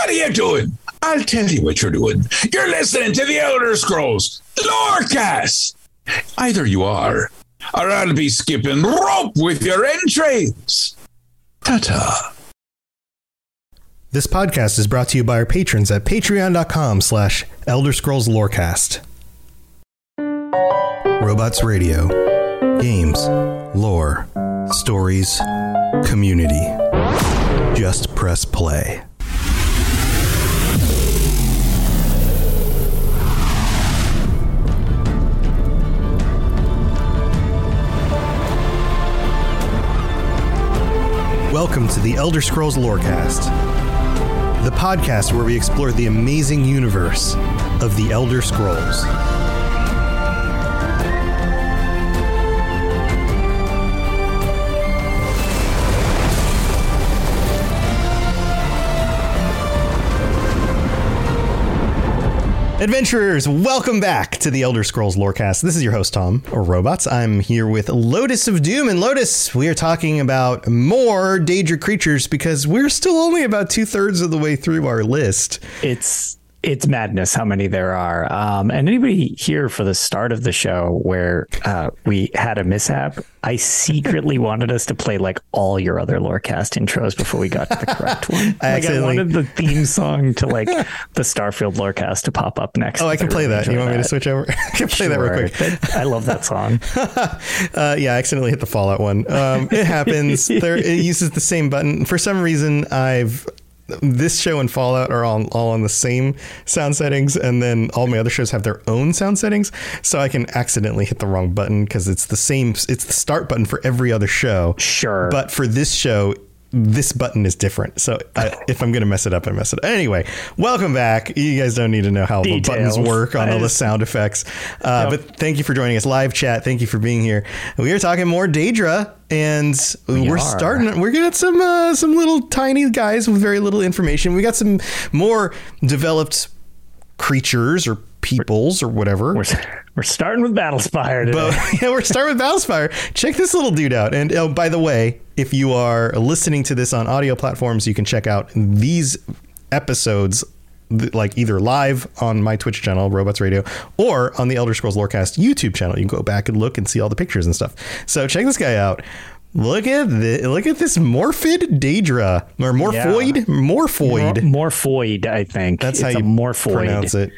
What are you doing? I'll tell you what you're doing. You're listening to the Elder Scrolls Lorecast. Either you are, or I'll be skipping rope with your entrails. Ta-ta. This podcast is brought to you by our patrons at patreon.com/Elder Scrolls Lorecast. Robots Radio. Games. Lore. Stories. Community. Just press play. Welcome to the Elder Scrolls Lorecast, the podcast where we explore the amazing universe of the Elder Scrolls. Adventurers, welcome back to the Elder Scrolls Lorecast. This is your host, Tom, or Robots. I'm here with Lotus of Doom. And Lotus, we are talking about more Daedra creatures because we're still only about 2/3 of the way through our list. It's madness how many there are. And anybody here for the start of the show where we had a mishap, I secretly wanted us to play like all your other Lorecast intros before we got to the correct one. I wanted the theme song to like the Starfield Lorecast to pop up next. Oh, I can play that. You want me to switch over? I can play that real quick. I love that song. Yeah, I accidentally hit the Fallout one. It happens. It uses the same button. For some reason, this show and Fallout are all on the same sound settings, and then all my other shows have their own sound settings, so I can accidentally hit the wrong button because it's the start button for every other show. Sure. But for this show, this button is different. So if I'm going to mess it up, I mess it up. Anyway, welcome back. You guys don't need to know how the buttons work on all the sound effects. But thank you for joining us. Live chat. Thank you for being here. We are talking more Daedra, and we're getting some little tiny guys with very little information. We got some more developed creatures or peoples or whatever. We're starting with Battlespire today. We're starting with Battlespire. Check this little dude out. And by the way, if you are listening to this on audio platforms, you can check out these episodes like either live on my Twitch channel, Robots Radio, or on the Elder Scrolls Lorecast YouTube channel. You can go back and look and see all the pictures and stuff. So check this guy out. Look at this Morphid Daedra, or Morphoid. Morphoid, I think. That's how you pronounce it.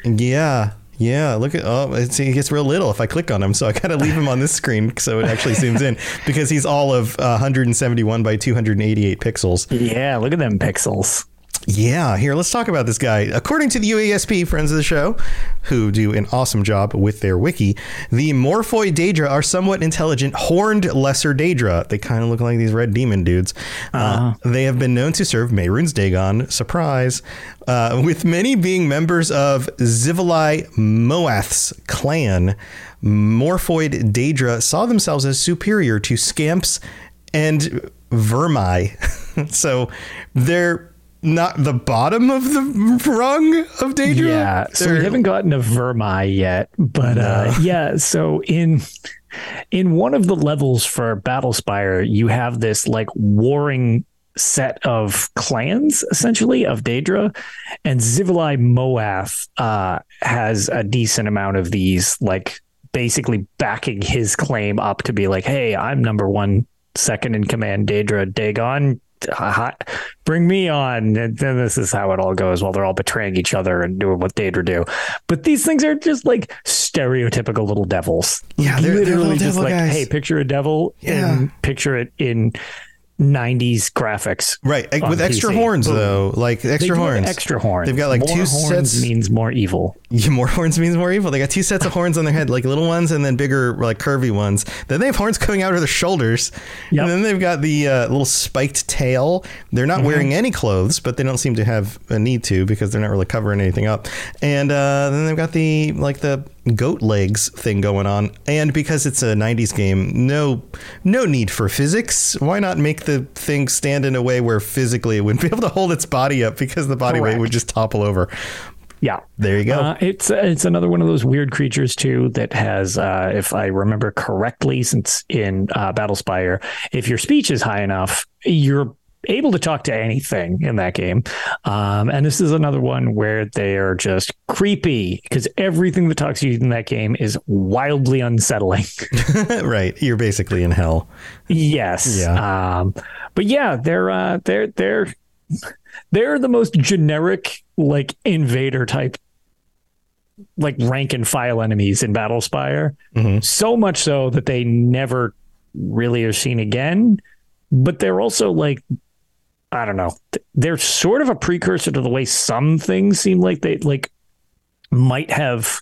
Yeah, look at he gets real little if I click on him, so I gotta leave him on this screen so it actually zooms in because he's all of 171 by 288 pixels. Yeah, look at them pixels. Yeah, here, let's talk about this guy. According to the UASP, friends of the show, who do an awesome job with their wiki, the Morphoid Daedra are somewhat intelligent, horned lesser Daedra. They kind of look like these red demon dudes. They have been known to serve Mehrunes Dagon, surprise, with many being members of Zivali Moath's clan. Morphoid Daedra saw themselves as superior to Scamps and Vermi. So they're not the bottom of the rung of Daedra. Yeah, so we haven't gotten a Vermi yet, but so in one of the levels for Battlespire, you have this like warring set of clans essentially of Daedra, and Zivali Moath has a decent amount of these, like basically backing his claim up to be like, hey, I'm number one, second in command Daedra Dagon. Bring me on. And then this is how it all goes while they're all betraying each other and doing what Daedra do. But these things are just like stereotypical little devils. Yeah, they're literally just like, guys. hey, picture a devil and picture it in 90s graphics. Right. With extra PC. horns, though. Like extra horns. Extra horns. They've got like more two horns sets. Means more evil. Yeah, more horns means more evil. They got two sets of horns on their head, like little ones and then bigger, like curvy ones. Then they have horns coming out of their shoulders. Yep. And then they've got the little spiked tail. They're not wearing any clothes, but they don't seem to have a need to because they're not really covering anything up. And then they've got the goat legs thing going on. And because it's a 90s game, no need for physics. Why not make the thing stand in a way where physically it wouldn't be able to hold its body up because the body weight would just topple over. Yeah, there you go. It's another one of those weird creatures too that has, if I remember correctly, since in Battlespire, if your speech is high enough, you're able to talk to anything in that game. And this is another one where they are just creepy because everything that talks to you in that game is wildly unsettling. Right. You're basically in hell. Yes. Yeah. But yeah, they're the most generic, like, invader type, like, rank and file enemies in Battlespire. Mm-hmm. So much so that they never really are seen again. But they're also, like, I don't know, they're sort of a precursor to the way some things seem like they, like, might have,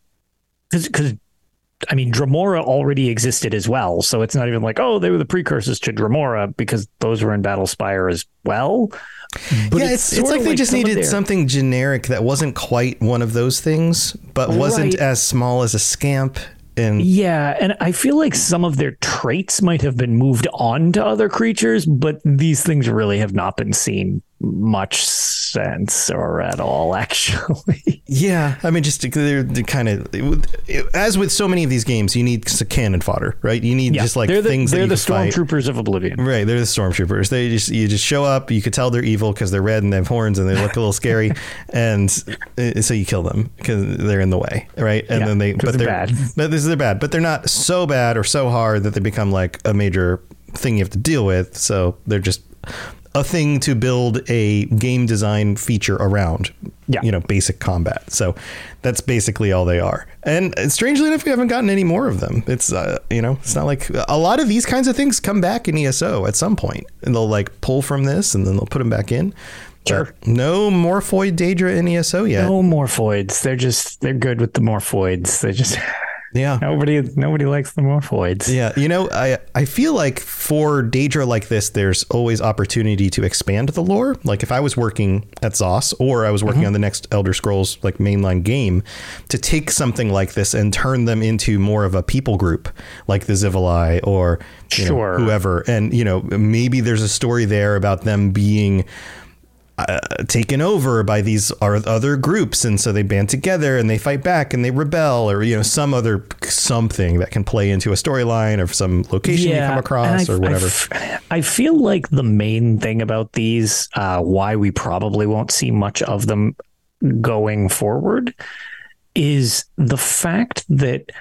because I mean, Dremora already existed as well. So it's not even like, oh, they were the precursors to Dremora, because those were in Battlespire as well. But yeah, it's like they just needed something generic that wasn't quite one of those things, but wasn't as small as a scamp. And yeah, and I feel like some of their traits might have been moved on to other creatures, but these things really have not been seen much since or at all, actually. Yeah, I mean, just they're kind of, as with so many of these games, you need cannon fodder, right? You need just like things. They're the stormtroopers of Oblivion, right? They're the stormtroopers. You just show up. You could tell they're evil because they're red and they have horns and they look a little scary, and so you kill them because they're in the way, right? And then they're bad. But they're bad, but they're not so bad or so hard that they become like a major thing you have to deal with. So they're just a thing to build a game design feature around, basic combat. So that's basically all they are. And strangely enough, we haven't gotten any more of them. It's, it's not like a lot of these kinds of things come back in ESO at some point, and they'll like pull from this and then they'll put them back in. Sure. But no Morphoid Daedra in ESO yet. No Morphoids. They're good with the Morphoids. They just... Yeah. Nobody likes the Morphoids. Yeah. I feel like for Daedra like this, there's always opportunity to expand the lore. Like if I was working at ZOS or I was working on the next Elder Scrolls like mainline game, to take something like this and turn them into more of a people group like the Zivili or whoever. And, maybe there's a story there about them being taken over by these other groups, and so they band together and they fight back and they rebel, or something that can play into a storyline or some location you come across or whatever. I feel like the main thing about these, why we probably won't see much of them going forward, is the fact that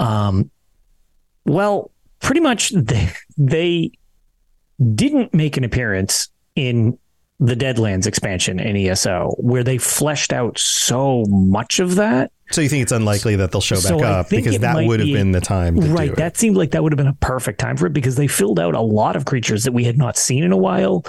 pretty much they didn't make an appearance in the Deadlands expansion in ESO, where they fleshed out so much of that. So you think it's unlikely that they'll show back up, because that would have been the time to do it. That seemed like that would have been a perfect time for it, because they filled out a lot of creatures that we had not seen in a while.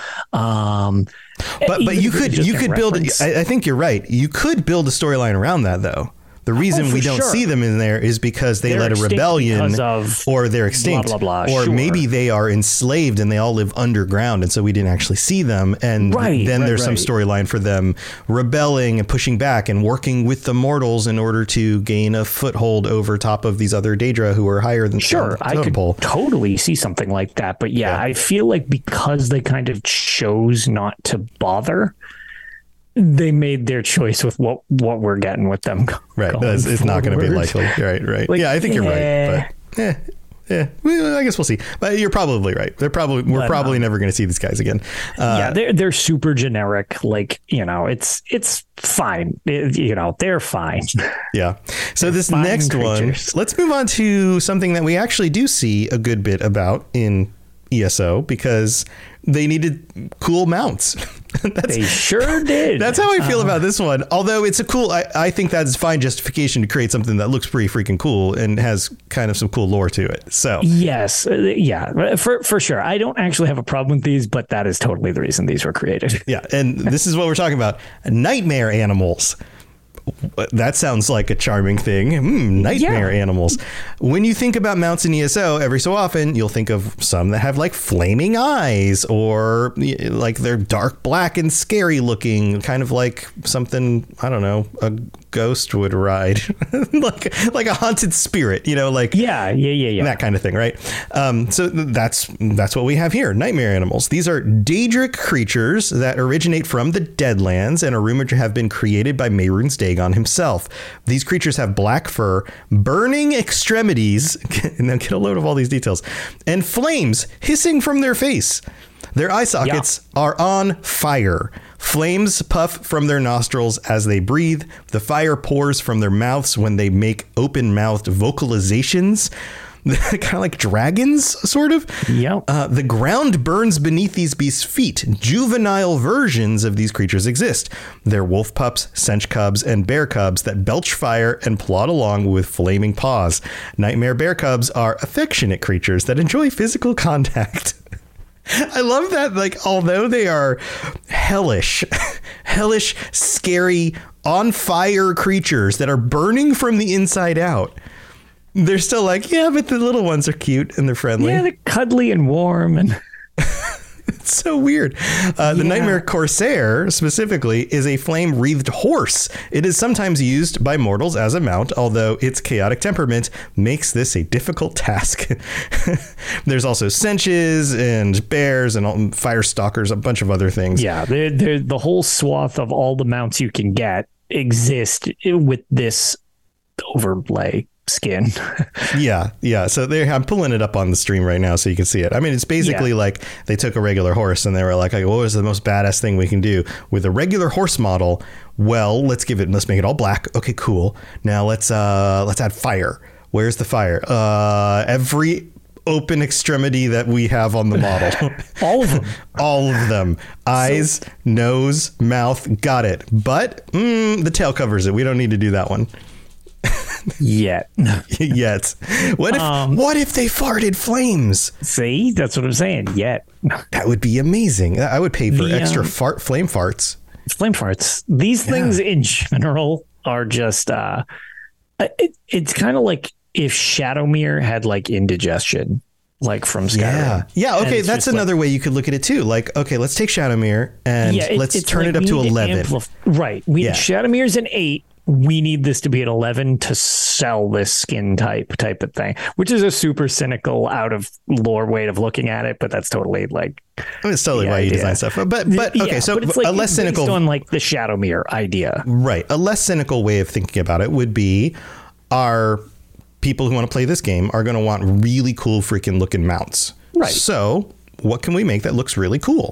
But you could build. I think you're right. You could build a storyline around that, though. The reason we don't see them in there is because they're led a rebellion, or they're extinct, blah, blah, blah. Or maybe they are enslaved and they all live underground, and so we didn't actually see them. And then there's some storyline for them rebelling and pushing back and working with the mortals in order to gain a foothold over top of these other Daedra who are higher than I could totally see something like that. But I feel like because they kind of chose not to bother, they made their choice with what we're getting with them. Right. It's not going to be likely. Right. Like, I think you're right. But well, I guess we'll see. But you're probably right. We're probably never going to see these guys again. They're super generic. Like, it's fine. They're fine. Yeah. So this next one, let's move on to something that we actually do see a good bit about in ESO, because they needed cool mounts. They sure did. That's how I feel about this one. Although it's I think that's fine justification to create something that looks pretty freaking cool and has kind of some cool lore to it. So yes, for sure. I don't actually have a problem with these, but that is totally the reason these were created. Yeah, and this is what we're talking about: nightmare animals. That sounds like a charming thing. Nightmare animals. When you think about mounts in ESO, every so often you'll think of some that have like flaming eyes, or like they're dark black and scary looking, kind of like something, I don't know, a ghost would ride, like a haunted spirit, that kind of thing, right? So that's what we have here. Nightmare animals. These are Daedric creatures that originate from the Deadlands and are rumored to have been created by Mehrunes Dagon himself. These creatures have black fur, burning extremities, and then get a load of all these details, and flames hissing from their face. Their eye sockets are on fire. Flames puff from their nostrils as they breathe. The fire pours from their mouths when they make open-mouthed vocalizations. Kind of like dragons, sort of. Yep. The ground burns beneath these beasts' feet. Juvenile versions of these creatures exist. They're wolf pups, cinch cubs, and bear cubs that belch fire and plod along with flaming paws. Nightmare bear cubs are affectionate creatures that enjoy physical contact. I love that, like, although they are hellish, scary, on fire creatures that are burning from the inside out, they're still like, yeah, but the little ones are cute and they're friendly. Yeah, they're cuddly and warm. And it's so weird. The Nightmare Corsair, specifically, is a flame-wreathed horse. It is sometimes used by mortals as a mount, although its chaotic temperament makes this a difficult task. There's also cinches and bears and fire stalkers, a bunch of other things. Yeah, they're the whole swath of all the mounts you can get exist with this overlay skin. Yeah. So I'm pulling it up on the stream right now so you can see it. I mean, it's basically like they took a regular horse and they were like, what was the most badass thing we can do with a regular horse model? Well, let's make it all black. Okay, cool. Now let's add fire. Where's the fire? Every open extremity that we have on the model. All of them. Eyes, nose, mouth. Got it. But the tail covers it. We don't need to do that one. Yet. What if they farted flames? See, that's what I'm saying. Yet. That would be amazing. I would pay for extra flame farts. Flame farts. These things in general are just it's kind of like if Shadowmere had like indigestion, like from Skyrim. Yeah. Okay, that's another way you could look at it too. Like, okay, let's take Shadowmere and let's turn it up to 11. Shadowmere's an 8. We need this to be at 11 to sell this skin type of thing, which is a super cynical, out of lore way of looking at it. But that's totally like, it's totally why you design stuff. But okay, so it's like a less cynical, based on like the Shadowmere idea, right? A less cynical way of thinking about it would be, our people who want to play this game are going to want really cool freaking looking mounts, right? So what can we make that looks really cool?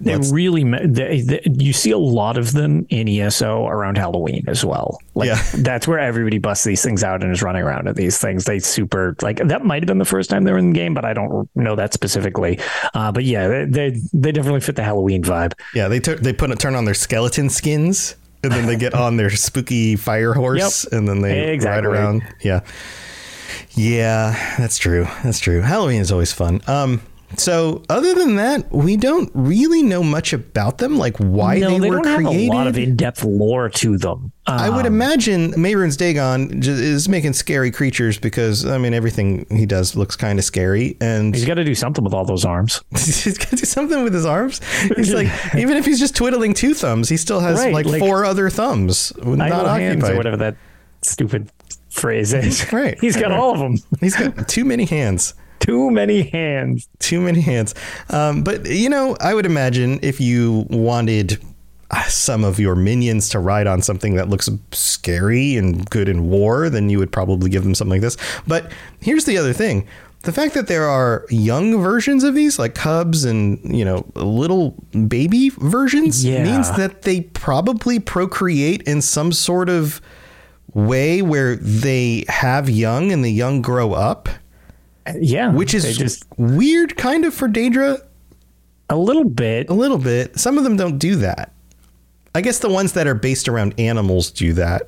You see a lot of them in ESO around Halloween as well. That's where everybody busts these things out and is running around at these things. They super like that might have been the first time they were in the game, but I don't know that specifically. But yeah, they definitely fit the Halloween vibe. Yeah, they turn on their skeleton skins and then they get on their spooky fire horse and then they ride around. Yeah, that's true. Halloween is always fun. So other than that, we don't really know much about them, like why they were created. They don't have a lot of in-depth lore to them. I would imagine Mehrunes Dagon is making scary creatures because, I mean, everything he does looks kind of scary. And he's got to do something with all those arms. He's got to do something with his arms. He's like, even if he's just twiddling 2 thumbs, he still has like 4 other thumbs not occupied. Or whatever that stupid phrase is. Right. He's got all of them. He's got too many hands. Too many hands. But, I would imagine if you wanted some of your minions to ride on something that looks scary and good in war, then you would probably give them something like this. But here's the other thing. The fact that there are young versions of these, like cubs and, little baby versions, means that they probably procreate in some sort of way where they have young and the young grow up. Yeah, which is just weird kind of for Daedra. A little bit. Some of them don't do that. I guess the ones that are based around animals do that.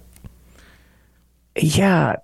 Yeah,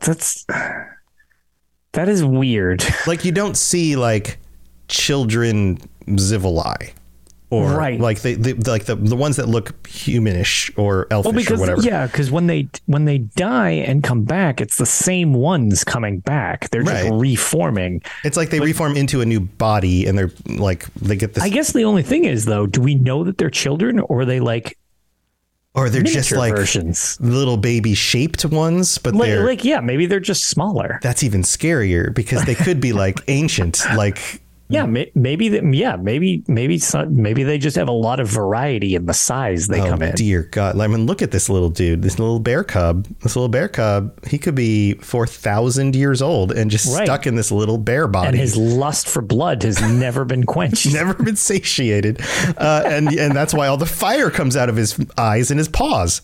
that is weird. Like you don't see like children Zivali. Or like the ones that look humanish or elfish or whatever. Yeah, because when they die and come back, it's the same ones coming back. They're just reforming. It's like they reform into a new body, and they're like they get this. I guess the only thing is though, do we know that they're children, or are they like? Or they're just like versions. Little baby shaped ones, but maybe they're just smaller. That's even scarier because they could be like ancient, like Yeah, maybe they just have a lot of variety in the size they come in. Dear God. I mean, look at this little dude, this little bear cub. He could be 4,000 years old and just stuck in this little bear body. And his lust for blood has never been quenched. Never been satiated. And that's why all the fire comes out of his eyes and his paws.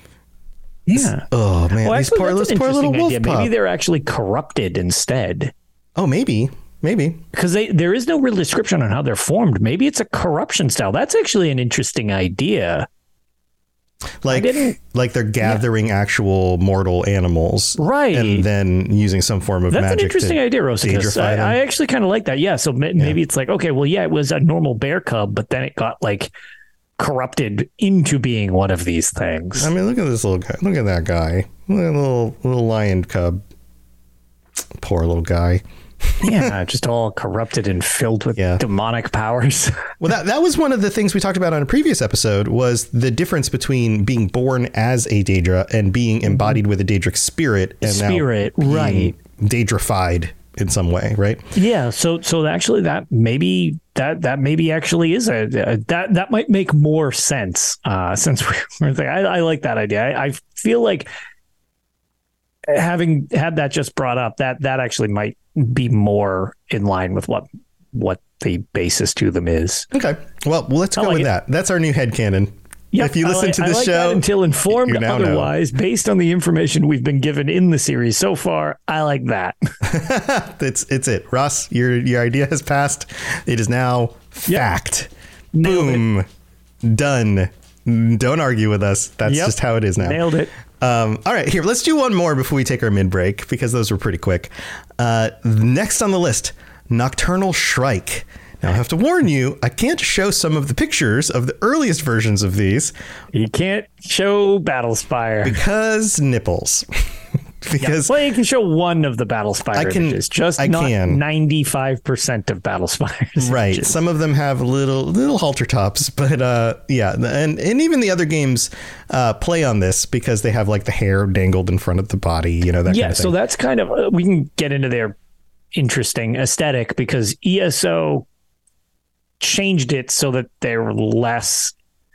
Yeah. Oh, man. These poor little wolf pup. Maybe they're actually corrupted instead. Oh, maybe. Because there is no real description on how they're formed. Maybe it's a corruption style. That's actually an interesting idea. Like they're gathering actual mortal animals. Right. And then using some form of magic. That's an interesting idea, Rosicus. I actually kind of like that. Yeah. So maybe it's like, okay, well, yeah, it was a normal bear cub, but then it got like corrupted into being one of these things. I mean, look at this little guy. Look at that guy. Look at the little lion cub. Poor little guy. Yeah, just all corrupted and filled with demonic powers. Well, that was one of the things we talked about on a previous episode, was the difference between being born as a Daedra and being embodied with a Daedric spirit. And now being Daedrified in some way, right? Yeah. So actually, that maybe actually is that might make more sense. Since we're thinking, I like that idea. I feel like having had that just brought up, that actually might be more in line with what the basis to them is. Okay. Well, let's go with that. That's our new headcanon. Yep, if you listen to the show until informed otherwise, based on the information we've been given in the series so far, I like that. It's it. Ross, your idea has passed. It is now fact. Yep. Boom. Done. Don't argue with us. That's just how it is now. Nailed it. All right, here, let's do one more before we take our mid-break, because those were pretty quick. Next on the list, Nocturnal Shrike. Now, I have to warn you, I can't show some of the pictures of the earliest versions of these. You can't show Battlespire. Because nipples. Well, you can show one of the Battlespire images, just not 95% of Battlespire. Right. Images. Some of them have little halter tops, but and even the other games play on this because they have like the hair dangled in front of the body, that kind of thing. So that's kind of, we can get into their interesting aesthetic because ESO changed it so that they're less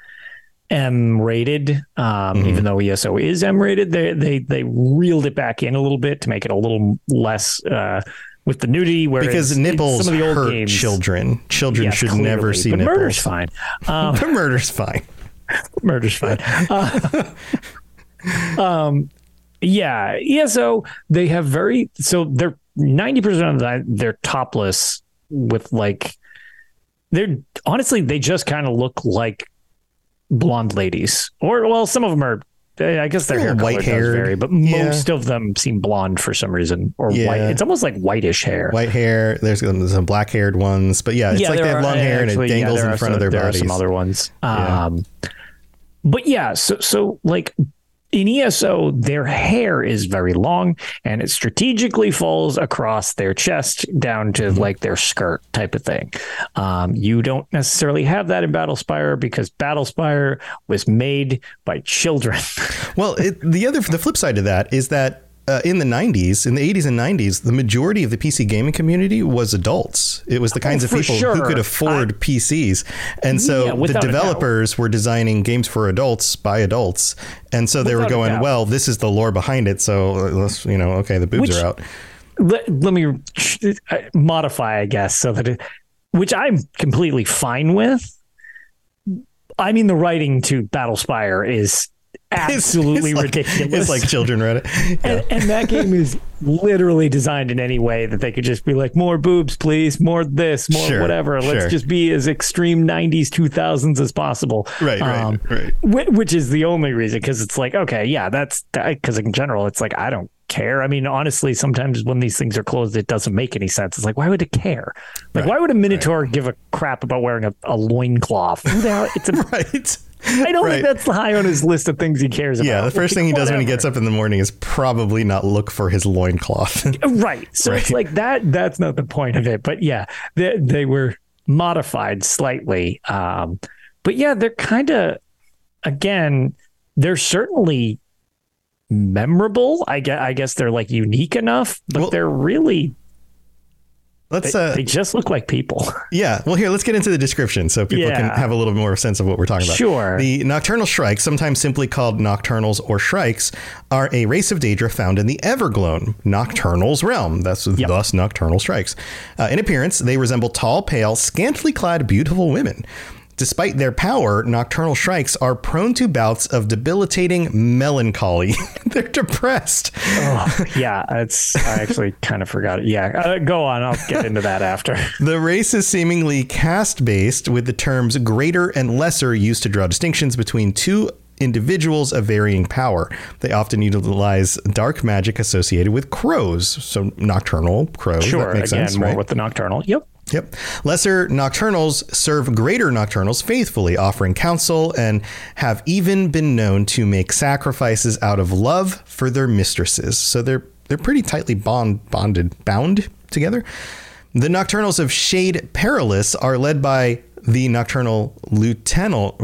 M-rated, even though ESO is M-rated, they reeled it back in a little bit to make it a little less with the nudity. Because nipples some of the old hurt games, children. Children should clearly, never see nipples. Murder's fine. But murder's fine. Murder's fine. ESO, they have they're 90% of they're topless with they just kind of look like blonde ladies, or some of them are. I guess their hair color does vary, but most of them seem blonde for some reason, or white. It's almost like whitish hair. White hair. There's some black-haired ones, but it's like they have long hair and it dangles in front of their bodies. There are some other ones, but so like in ESO, their hair is very long and it strategically falls across their chest down to like their skirt type of thing. You don't necessarily have that in Battlespire because Battlespire was made by children. Well, the flip side of that is that in the 90s, in the 80s and 90s, the majority of the PC gaming community was adults. It was the kinds of people who could afford PCs. And so the developers were designing games for adults by adults. And so they were going, well, this is the lore behind it. So let's, the boobs are out. Let me modify, I guess, so that which I'm completely fine with. I mean, the writing to Battlespire is absolutely ridiculous. It's like children read it. Yeah. And that game is literally designed in any way that they could just be like, more boobs, please, more this, more whatever. Let's just be as extreme 90s, 2000s as possible. Right. Which is the only reason, because it's like, okay, yeah, that's because in general, it's like, I don't care. I mean, honestly, sometimes when these things are closed, it doesn't make any sense. It's like, why would it care? Like, why would a Minotaur give a crap about wearing a loincloth? Who the hell? It's a right. I don't think that's high on his list of things he cares about. Yeah, the first thing he does when he gets up in the morning is probably not look for his loincloth. Right. So it's like that's not the point of it. But yeah, they were modified slightly. But yeah, they're kind of, again, they're certainly memorable. I guess they're like unique enough, but they're really They just look like people. Yeah. Well, here, let's get into the description so people can have a little more sense of what we're talking about. Sure. The nocturnal shrikes, sometimes simply called nocturnals or shrikes, are a race of Daedra found in the Evergloam, Nocturnal's realm. That's thus nocturnal shrikes. In appearance, they resemble tall, pale, scantily clad, beautiful women. Despite their power, nocturnal shrikes are prone to bouts of debilitating melancholy. They're depressed. Oh, yeah, I actually kind of forgot it. Yeah, go on. I'll get into that after. The race is seemingly caste-based, with the terms greater and lesser used to draw distinctions between two individuals of varying power. They often utilize dark magic associated with crows. So nocturnal crows. Sure, that makes again, sense, more right? with the nocturnal. Yep. Lesser nocturnals serve greater nocturnals faithfully, offering counsel, and have even been known to make sacrifices out of love for their mistresses. So they're pretty tightly bound together. The nocturnals of Shade Perilous are led by the nocturnal lieutenant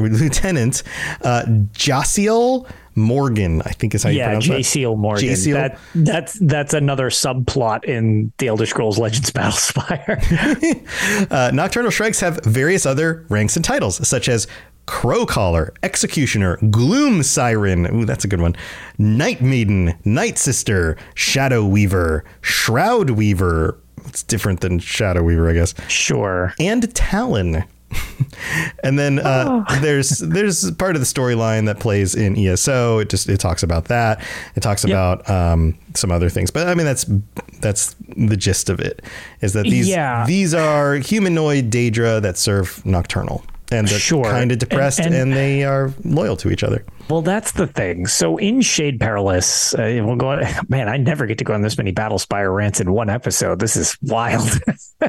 Jaciel Morgan, I think is how you pronounce that. Jaciel Morgan. Jaciel. That's another subplot in the Elder Scrolls Legends Battlespire. Nocturnal shrikes have various other ranks and titles, such as Crow Caller, Executioner, Gloom Siren. Ooh, that's a good one. Night Maiden, Night Sister, Shadow Weaver, Shroud Weaver. It's different than Shadow Weaver, I guess. Sure. And Talon. And then there's part of the storyline that plays in ESO. It talks about that. It talks about some other things, but I mean that's the gist of it. Is that these are humanoid Daedra that serve nocturnal, and they're kind of depressed, and they are loyal to each other. Well, that's the thing. So in Shade Perilous, we'll go. Man, I never get to go on this many Battlespire rants in one episode. This is wild.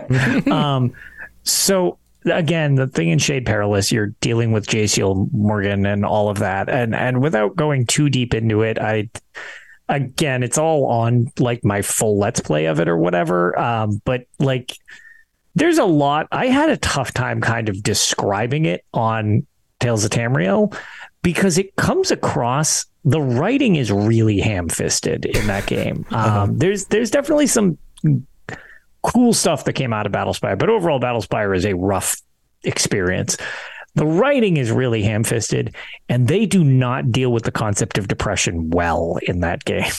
So. Again, the thing in Shade Perilous, you're dealing with Jaciel Morgan and all of that. And without going too deep into it, again, it's all on like my full Let's Play of it or whatever. But like, there's a lot. I had a tough time kind of describing it on Tales of Tamriel because it comes across, the writing is really ham-fisted in that game. There's definitely some cool stuff that came out of Battlespire, but overall Battlespire is a rough experience. The writing is really ham-fisted, and they do not deal with the concept of depression well in that game.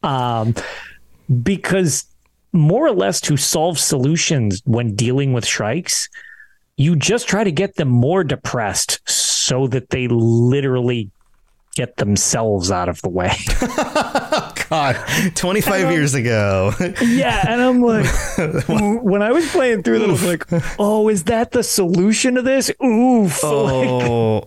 Because more or less to solve solutions when dealing with shrikes, you just try to get them more depressed so that they literally get themselves out of the way. God, 25 years ago. Yeah, and I'm like, when I was playing through that, I was like, oh, is that the solution to this? Oof. So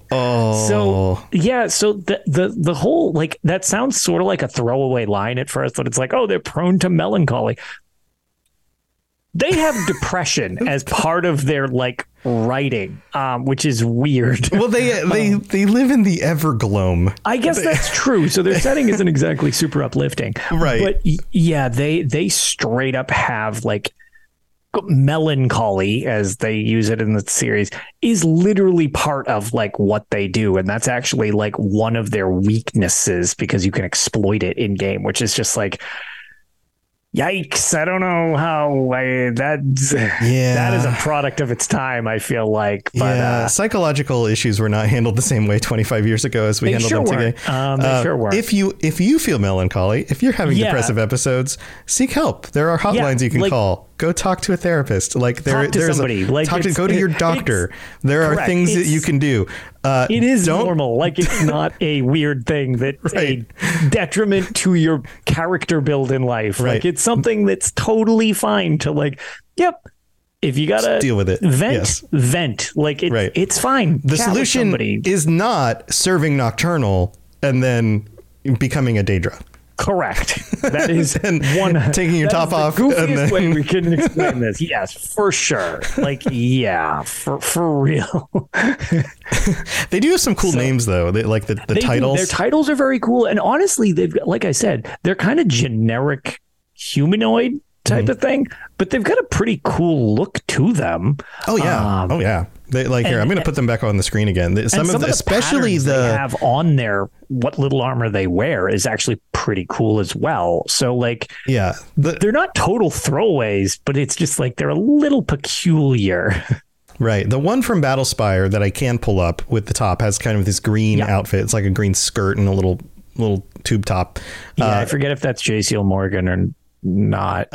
the whole, like, that sounds sort of like a throwaway line at first, but it's like, oh, they're prone to melancholy. They have depression as part of their like writing, which is weird. Well, they live in the Evergloam. I guess that's true. So their setting isn't exactly super uplifting, right? But yeah, they straight up have like melancholy, as they use it in the series, is literally part of like what they do, and that's actually like one of their weaknesses because you can exploit it in game, which is just like. Yikes! I don't know how that is a product of its time. I feel like, but psychological issues were not handled the same way 25 years ago as we handled them today. They sure were. If you feel melancholy, if you're having depressive episodes, seek help. There are hotlines you can call. Go talk to a therapist. Like there's somebody. Go to your doctor. There are things that you can do. It is normal. Like it's not a weird thing that's a detriment to your character build in life. Like it's something that's totally fine to like. Yep. If you gotta deal with it, vent. Like it's fine. The solution is not serving Nocturnal and then becoming a Daedra. Correct. That is one taking your top off. Goofiest and then... way we can explain this. Yes, for sure. Like, yeah, for real. They do have some cool names though. They like the titles. Their titles are very cool, and honestly, they've like I said, they're kind of generic humanoid type of thing, but they've got a pretty cool look to them. Oh yeah. They, here, I'm going to put them back on the screen again. Some of the, especially the they have on there, what little armor they wear is actually pretty cool as well. So they're not total throwaways, but it's just like they're a little peculiar. Right. The one from Battlespire that I can pull up with the top has kind of this green outfit. It's like a green skirt and a little tube top. I forget if that's J. Seal Morgan or not.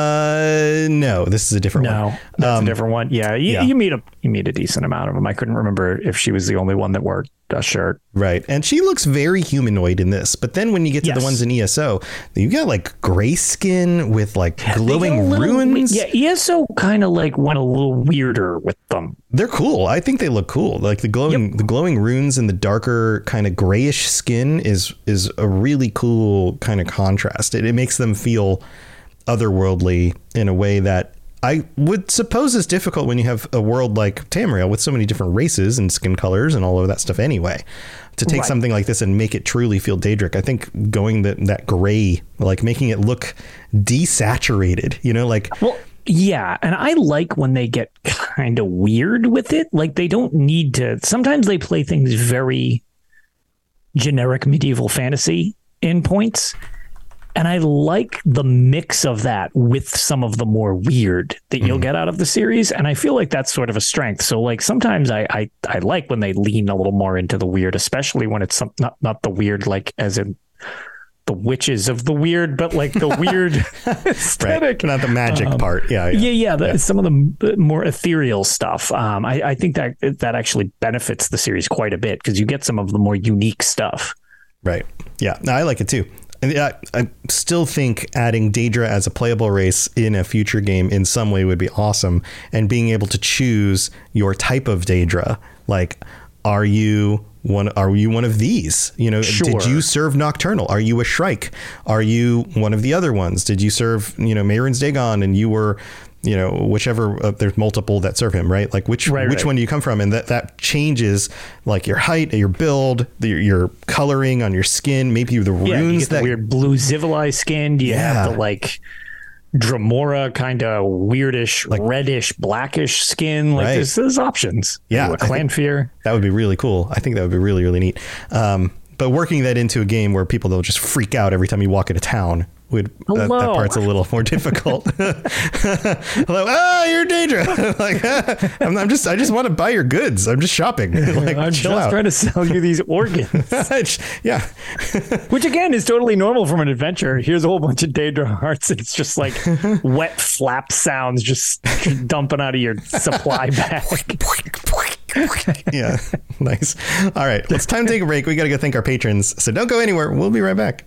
No, this is a different one. No, that's a different one. Yeah, you meet a decent amount of them. I couldn't remember if she was the only one that wore a shirt. Right, and she looks very humanoid in this. But then when you get to the ones in ESO, you got like gray skin with like glowing runes. Yeah, ESO kind of like went a little weirder with them. They're cool. I think they look cool. Like the glowing runes and the darker kind of grayish skin is a really cool kind of contrast. It makes them feel otherworldly in a way that I would suppose is difficult when you have a world like Tamriel with so many different races and skin colors and all of that stuff anyway. To take something like this and make it truly feel Daedric, I think going that gray, like making it look desaturated, Well, yeah, and I like when they get kind of weird with it. Like they don't need to. Sometimes they play things very generic medieval fantasy in points. And I like the mix of that with some of the more weird that you'll get out of the series. And I feel like that's sort of a strength. So like sometimes I like when they lean a little more into the weird, especially when it's not the weird, like as in the witches of the weird, but like the weird aesthetic. Right. Not the magic part. Yeah. Some of the more ethereal stuff. I think that actually benefits the series quite a bit because you get some of the more unique stuff. Right. Yeah. No, I like it too. And I still think adding Daedra as a playable race in a future game in some way would be awesome. And being able to choose your type of Daedra, like, are you one of these? Sure. Did you serve Nocturnal? Are you a Shrike? Are you one of the other ones? Did you serve, Mehrunes Dagon and you were, whichever, there's multiple that serve him, right? Like which one do you come from? And that changes like your height, your build, your coloring on your skin, maybe the runes. You get the weird blue Zivili skin. Do you have the like Dremora kind of weirdish, like, reddish, blackish skin? Like there's options. Yeah. Clanfear. That would be really cool. I think that would be really, really neat. But working that into a game where people, they'll just freak out every time you walk into town. That part's a little more difficult. Hello, you're Daedra. I just want to buy your goods. I'm just shopping. I'm just trying to sell you these organs. Yeah. Which again is totally normal from an adventure. Here's a whole bunch of Daedra hearts. It's just like wet flap sounds just dumping out of your supply bag. Yeah. Nice. All right. It's time to take a break. We got to go thank our patrons. So don't go anywhere. We'll be right back.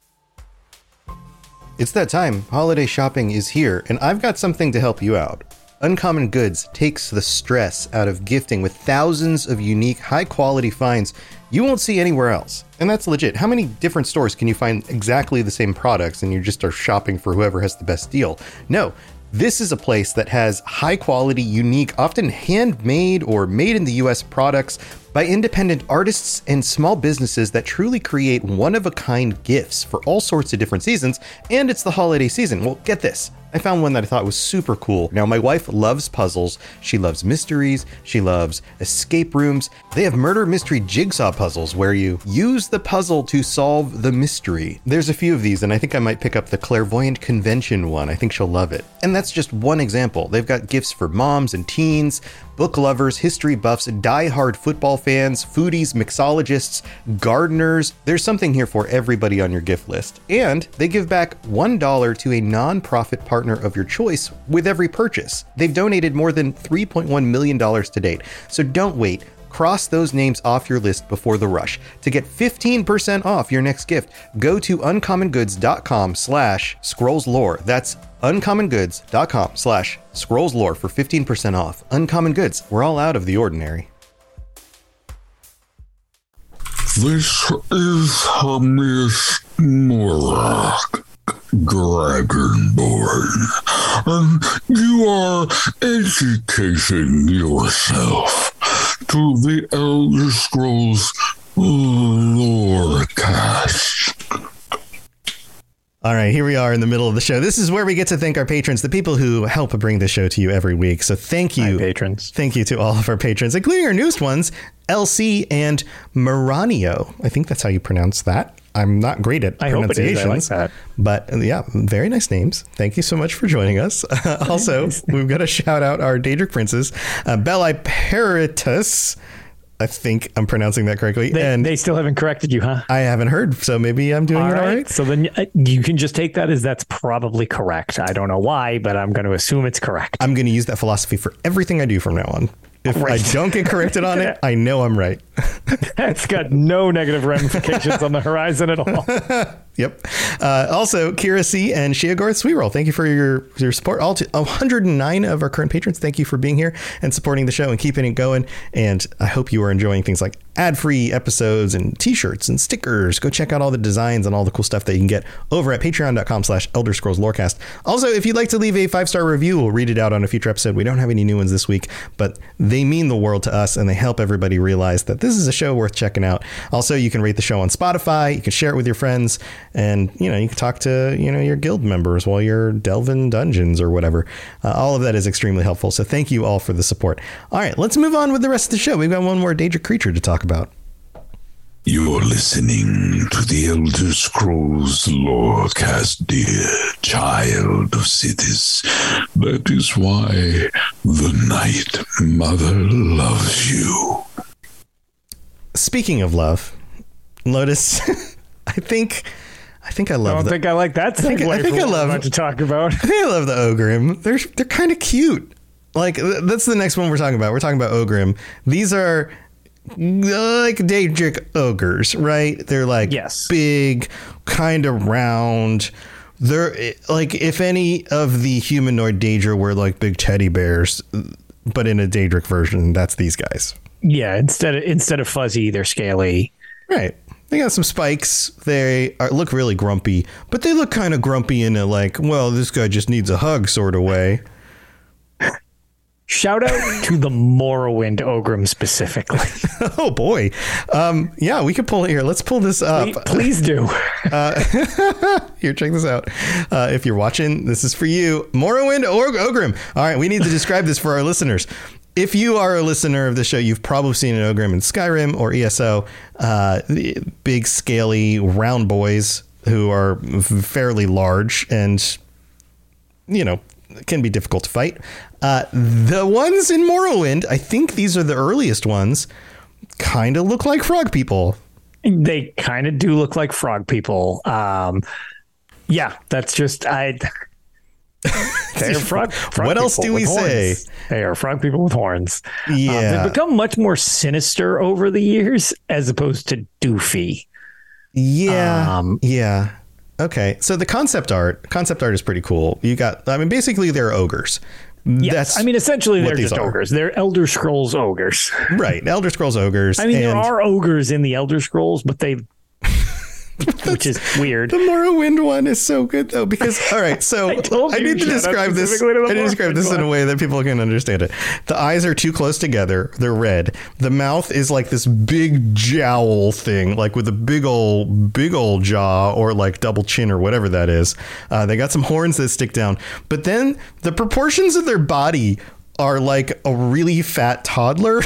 It's that time. Holiday shopping is here, and I've got something to help you out. Uncommon Goods takes the stress out of gifting with thousands of unique, high-quality finds you won't see anywhere else. And that's legit. How many different stores can you find exactly the same products and you just are shopping for whoever has the best deal? No. This is a place that has high-quality, unique, often handmade or made in the US products by independent artists and small businesses that truly create one-of-a-kind gifts for all sorts of different seasons, and it's the holiday season. Well, get this. I found one that I thought was super cool. Now, my wife loves puzzles. She loves mysteries. She loves escape rooms. They have murder mystery jigsaw puzzles where you use the puzzle to solve the mystery. There's a few of these, and I think I might pick up the Clairvoyant Convention one. I think she'll love it. And that's just one example. They've got gifts for moms and teens, book lovers, history buffs, die-hard football fans, foodies, mixologists, gardeners. There's something here for everybody on your gift list. And they give back $1 to a non-profit partner of your choice with every purchase. They've donated more than $3.1 million to date. So don't wait. Cross those names off your list before the rush. To get 15% off your next gift, go to uncommongoods.com/scrollslore. That's uncommongoods.com/scrollslore for 15% off. Uncommon Goods. We're all out of the ordinary. This is Hamis Morak, Dragonborn, and you are educating yourself to the Elder Scrolls Lorecast. All right, here we are in the middle of the show. This is where we get to thank our patrons, the people who help bring the show to you every week. So thank you, Hi, patrons. Thank you to all of our patrons, including our newest ones, LC and Maranio. I think that's how you pronounce that. I'm not great at pronunciations. I hope it is. I like that. But yeah, very nice names. Thank you so much for joining us. Also, we've got to shout out our Daedric princes, Belli Peritus. I think I'm pronouncing that correctly. They still haven't corrected you, huh? I haven't heard, so maybe I'm doing it all right. So then you can just take that as that's probably correct. I don't know why, but I'm going to assume it's correct. I'm going to use that philosophy for everything I do from now on. If I don't get corrected on it, I know I'm right. That's got no negative ramifications on the horizon at all. Yep. Also, Kira C and Shiagarth Sweetroll, thank you for your support. All 109 of our current patrons, thank you for being here and supporting the show and keeping it going. And I hope you are enjoying things like ad-free episodes and t-shirts and stickers. Go check out all the designs and all the cool stuff that you can get over at patreon.com/Elder Scrolls Lorecast. Also, if you'd like to leave a 5-star review, we'll read it out on a future episode. We don't have any new ones this week, but they mean the world to us and they help everybody realize that this is a show worth checking out. Also, you can rate the show on Spotify. You can share it with your friends. And, you can talk to, your guild members while you're delving dungeons or whatever. All of that is extremely helpful. So thank you all for the support. All right, let's move on with the rest of the show. We've got one more Daedric creature to talk about. You're listening to the Elder Scrolls Lorecast, dear child of cities. That is why the Night Mother loves you. Speaking of love, Lotus, I think I love. I don't think I like that. I think I love what to talk about. I think I love the Ogrim. They're kind of cute. Like that's the next one we're talking about. We're talking about Ogrim. These are like Daedric ogres, right? They're like big, kind of round. They're like if any of the humanoid Daedra were like big teddy bears, but in a Daedric version, that's these guys. Yeah, instead of fuzzy, they're scaly. Right. They got some spikes. They look really grumpy, but they look kind of grumpy in a like, well, this guy just needs a hug sort of way. Shout out to the Morrowind Ogrim specifically. Oh, boy. Yeah, we could pull it here. Let's pull this up. Please do. Here, check this out. If you're watching, this is for you. Morrowind Ogrim. All right, we need to describe this for our listeners. If you are a listener of the show, you've probably seen an Ogrim in Skyrim or ESO. Big, scaly, round boys who are fairly large and, can be difficult to fight. The ones in Morrowind, I think these are the earliest ones, kind of look like frog people. They kind of do look like frog people. Yeah, that's just... They're frog what else do we say? They are frog people with horns. Yeah. They've become much more sinister over the years as opposed to doofy. Yeah. Yeah. Okay. So the concept art is pretty cool. Basically they're ogres. Yes. Essentially they're just ogres. They're Elder Scrolls ogres. Right. Elder Scrolls ogres. There are ogres in the Elder Scrolls, but which is weird. The Morrowind one is so good though, because all right, so I need to describe this. In a way that people can understand it. The eyes are too close together. They're red. The mouth is like this big jowl thing, like with a big old jaw or like double chin or whatever that is. They got some horns that stick down, but then the proportions of their body are like a really fat toddler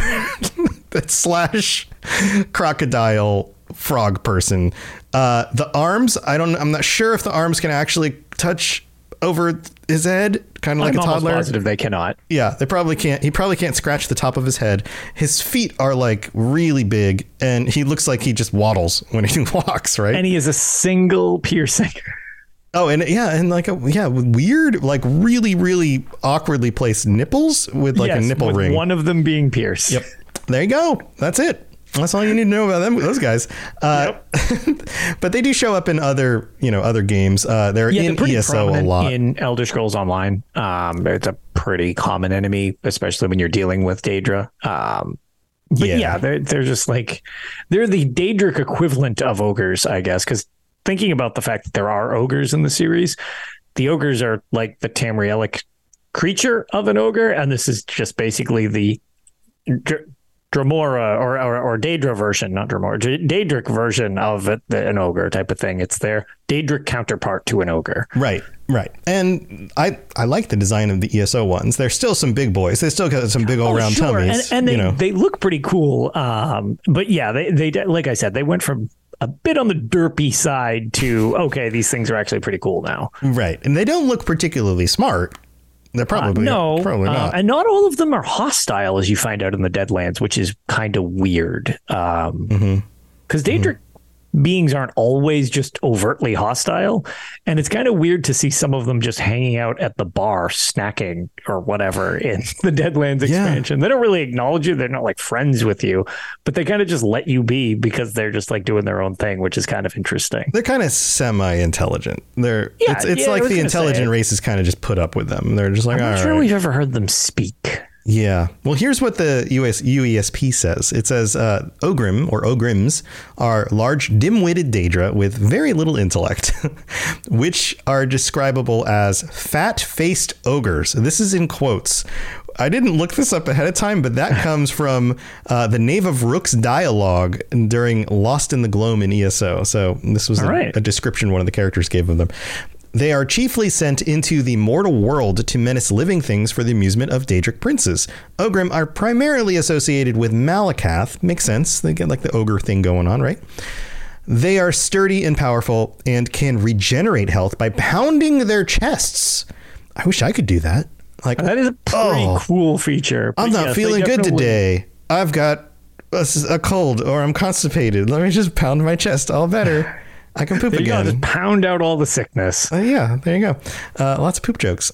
/ crocodile frog person. The arms, I'm not sure if the arms can actually touch over his head, kind of like a toddler. I'm positive they cannot. Yeah, they probably can't. He probably can't scratch the top of his head. His feet are like really big, and he looks like he just waddles when he walks, right? And he has a single piercing. Oh, and with weird, like really, really awkwardly placed nipples with like a nipple ring. One of them being pierced. Yep. There you go. That's it. That's all you need to know about those guys. Yep. But they do show up in other games. They're in ESO a lot. In Elder Scrolls Online, it's a pretty common enemy, especially when you're dealing with Daedra. They're just like, they're the Daedric equivalent of ogres, I guess, because thinking about the fact that there are ogres in the series, the ogres are like the Tamrielic creature of an ogre, and this is just basically the Dremora or Daedra version, not Dremora, Daedric version of an ogre type of thing. It's their Daedric counterpart to an ogre. Right. And I like the design of the ESO ones. They're still some big boys. They still got some big old round tummies. And they look pretty cool. But yeah, they like I said, they went from a bit on the derpy side to, okay, these things are actually pretty cool now. Right. And they don't look particularly smart. They're probably probably not. And not all of them are hostile, as you find out in the Deadlands, which is kind of weird. Because Daedric beings aren't always just overtly hostile, and it's kind of weird to see some of them just hanging out at the bar snacking or whatever in the Deadlands expansion. They don't really acknowledge you. They're not like friends with you, but they kind of just let you be because they're just like doing their own thing, which is kind of interesting. They're kind of semi-intelligent. It's like the intelligent race is kind of just put up with them. They're just like, I'm not sure we've ever heard them speak. Yeah. Well, here's what the UESP says. It says Ogrim or Ogrims are large, dim-witted Daedra with very little intellect, which are describable as fat-faced ogres. This is in quotes. I didn't look this up ahead of time, but that comes from the Knave of Rook's dialogue during Lost in the Gloam in ESO. So this was a description one of the characters gave of them. They are chiefly sent into the mortal world to menace living things for the amusement of Daedric princes. Ogrim are primarily associated with Malakath. Makes sense. They get like the ogre thing going on, right? They are sturdy and powerful and can regenerate health by pounding their chests. I wish I could do that. Like, that is a pretty cool feature. I'm not feeling good today. I've got a cold or I'm constipated. Let me just pound my chest. All better. I can poop again. Just pound out all the sickness. Yeah, there you go. Lots of poop jokes.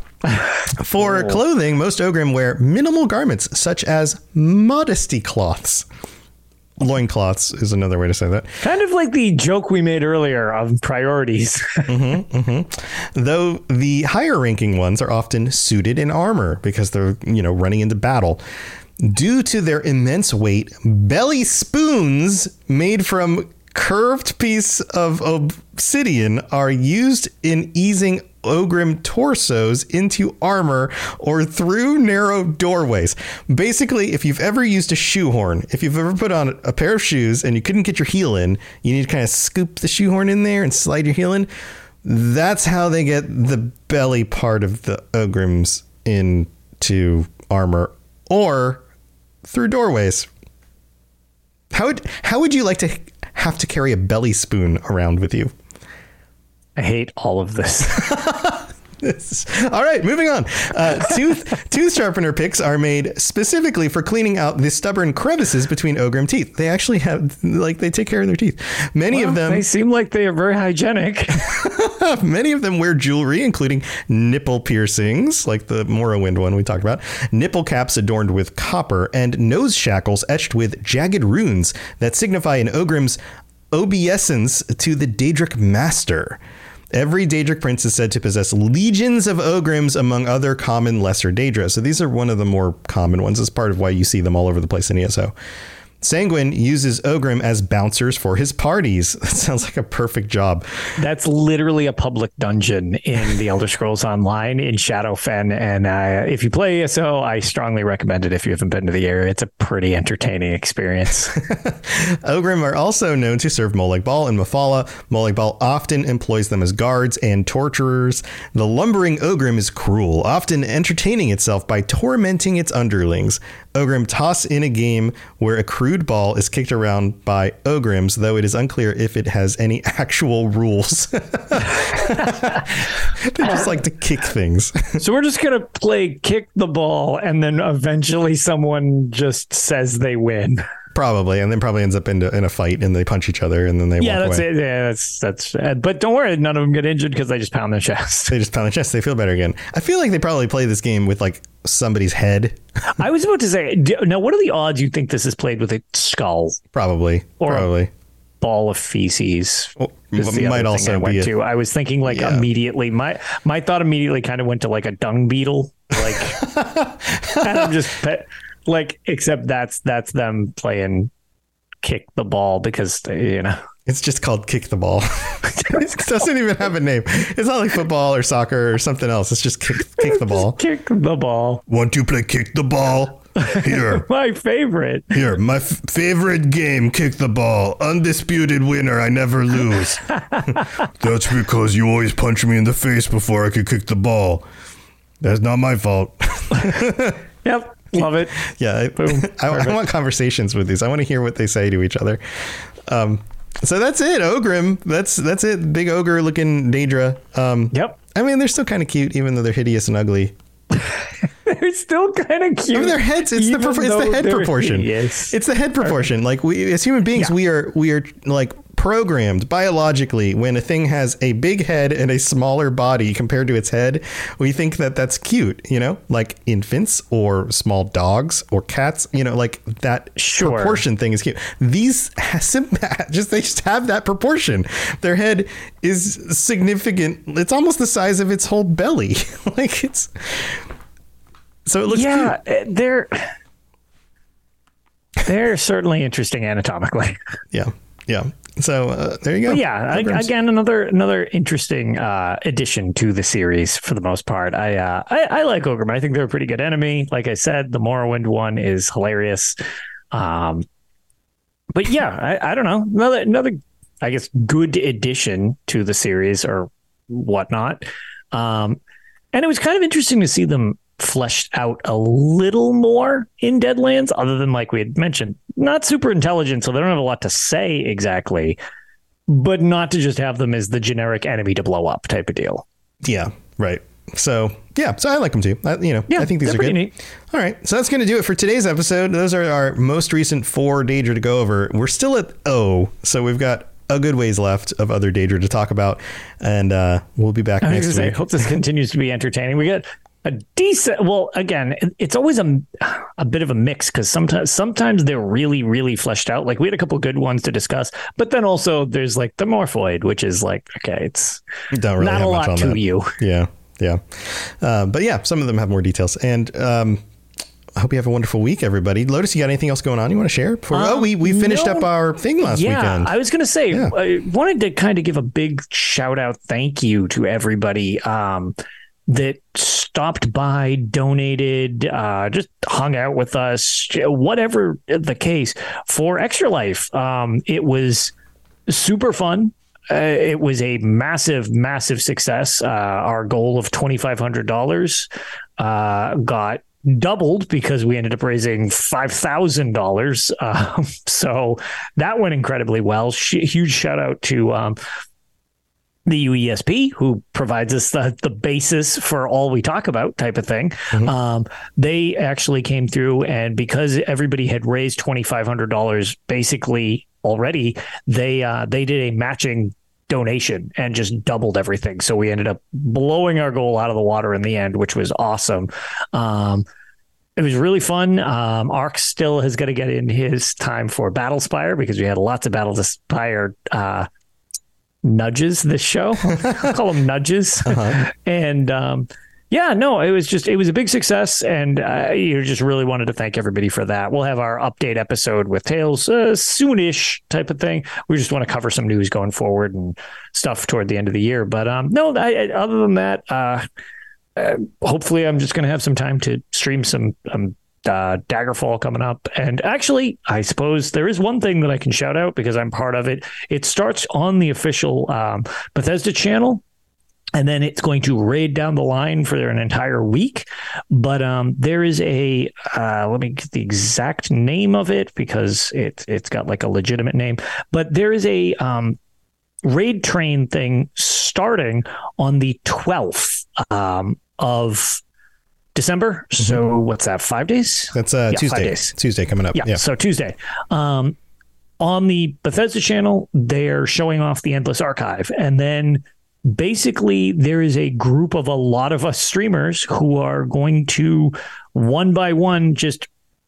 For clothing, most Ogrim wear minimal garments, such as modesty cloths. Loincloths is another way to say that. Kind of like the joke we made earlier of priorities. Though the higher ranking ones are often suited in armor because they're, running into battle. Due to their immense weight, belly spoons made from curved piece of obsidian are used in easing Ogrim torsos into armor or through narrow doorways. Basically, if you've ever used a shoehorn, if you've ever put on a pair of shoes and you couldn't get your heel in, you need to kind of scoop the shoehorn in there and slide your heel in. That's how they get the belly part of the Ogrims into armor or through doorways. How would you like to have to carry a belly spoon around with you? I hate all of this. All right, moving on. Tooth sharpener picks are made specifically for cleaning out the stubborn crevices between Ogrim teeth. They actually have, they take care of their teeth. Many of them... They seem like they are very hygienic. Many of them wear jewelry, including nipple piercings, like the Morrowind one we talked about, nipple caps adorned with copper, and nose shackles etched with jagged runes that signify an Ogrim's obeisance to the Daedric master. Every Daedric prince is said to possess legions of Ogrims among other common lesser Daedra. So these are one of the more common ones. It's part of why you see them all over the place in ESO. Sanguine uses Ogrim as bouncers for his parties. That sounds like a perfect job. That's literally a public dungeon in the Elder Scrolls Online in Shadowfen. And if you play ESO, I strongly recommend it if you haven't been to the area. It's a pretty entertaining experience. Ogrim are also known to serve Molag Bal and Mephala. Molag Bal often employs them as guards and torturers. The lumbering Ogrim is cruel, often entertaining itself by tormenting its underlings. Ogrim toss in a game where a crude ball is kicked around by Ogrims, though it is unclear if it has any actual rules. They just like to kick things. So we're just going to play kick the ball, and then eventually someone just says they win. Probably, and then probably ends up in a fight, and they punch each other, and then they walk away. That's it. Yeah, that's. But don't worry, none of them get injured because they just pound their chest. They just pound their chest. They feel better again. I feel like they probably play this game with like somebody's head. I was about to say, now what are the odds you think this is played with a skull? Probably. A ball of feces. Well, might also be. I was thinking immediately. My thought immediately kind of went to like a dung beetle. Like, and I'm just. Except that's them playing kick the ball because, It's just called kick the ball. It doesn't even have a name. It's not like football or soccer or something else. It's just kick the ball. Kick the ball. Want to play kick the ball? Here. My favorite. Here, my favorite game, kick the ball. Undisputed winner, I never lose. That's because you always punch me in the face before I could kick the ball. That's not my fault. Yep. Love it. Yeah. I want conversations with these. I want to hear what they say to each other. So that's it. Ogrim. That's it. Big ogre looking Daedra. Yep. I mean, they're still kind of cute, even though they're hideous and ugly. They're still kind of cute. I mean, their heads. It's the head proportion. Hideous. It's the head proportion. Like we, as human beings, we are like programmed biologically. When a thing has a big head and a smaller body compared to its head, we think that that's cute. You know, like infants or small dogs or cats. You know, like that proportion thing is cute. These they just have that proportion. Their head is significant. It's almost the size of its whole belly. Like it's. So it looks cute. They're certainly interesting anatomically. Yeah. So there you go. But yeah, again, another interesting addition to the series for the most part. I like Ogrim. I think they're a pretty good enemy. Like I said, the Morrowind one is hilarious. But yeah, I don't know. Another I guess good addition to the series or whatnot. And it was kind of interesting to see them fleshed out a little more in Deadlands, other than, like we had mentioned, not super intelligent, so they don't have a lot to say exactly, but not to just have them as the generic enemy to blow up type of deal. Yeah, right. So I like them too. I think these are good. Neat. All right, so that's going to do it for today's episode. Those are our most recent 4 Daedra to go over. We're still at O, so we've got a good ways left of other Daedra to talk about, and we'll be back next week. I hope this continues to be entertaining. We get a decent, well, again, it's always a bit of a mix, because sometimes they're really, really fleshed out. Like we had a couple good ones to discuss, but then also there's like the Morphoid, which is like, okay, it's don't really not have a much lot on to that. you. Yeah. But yeah, some of them have more details. And I hope you have a wonderful week, everybody. Lotus, you got anything else going on you want to share? We finished up our thing last weekend. I was going to say, I wanted to kind of give a big shout out, thank you to everybody that stopped by, donated, just hung out with us, whatever the case, for Extra Life. It was super fun. It was a massive, massive success. Our goal of $2,500 got doubled because we ended up raising $5,000. So that went incredibly well. Huge shout out to the UESP, who provides us the basis for all we talk about type of thing. Mm-hmm. They actually came through, and because everybody had raised $2,500 basically already, they did a matching donation and just doubled everything. So we ended up blowing our goal out of the water in the end, which was awesome. It was really fun. Ark still has got to get in his time for Battlespire, because we had lots of Battlespire nudges this show. I'll call them nudges. Uh-huh. And it was a big success, and you just really wanted to thank everybody for that. We'll have our update episode with Tales soonish type of thing. We just want to cover some news going forward and stuff toward the end of the year. But other than that, hopefully I'm just going to have some time to stream some Daggerfall coming up. And actually, I suppose there is one thing that I can shout out, because I'm part of it. It starts on the official Bethesda channel, and then it's going to raid down the line for an entire week. But there is a let me get the exact name of it, because it's got like a legitimate name. But there is a raid train thing starting on the 12th of December. So what's that? 5 days? That's Tuesday. 5 days. Tuesday coming up. Yeah. So Tuesday. On the Bethesda channel, they're showing off the Endless Archive. And then basically there is a group of a lot of us streamers who are going to one by one just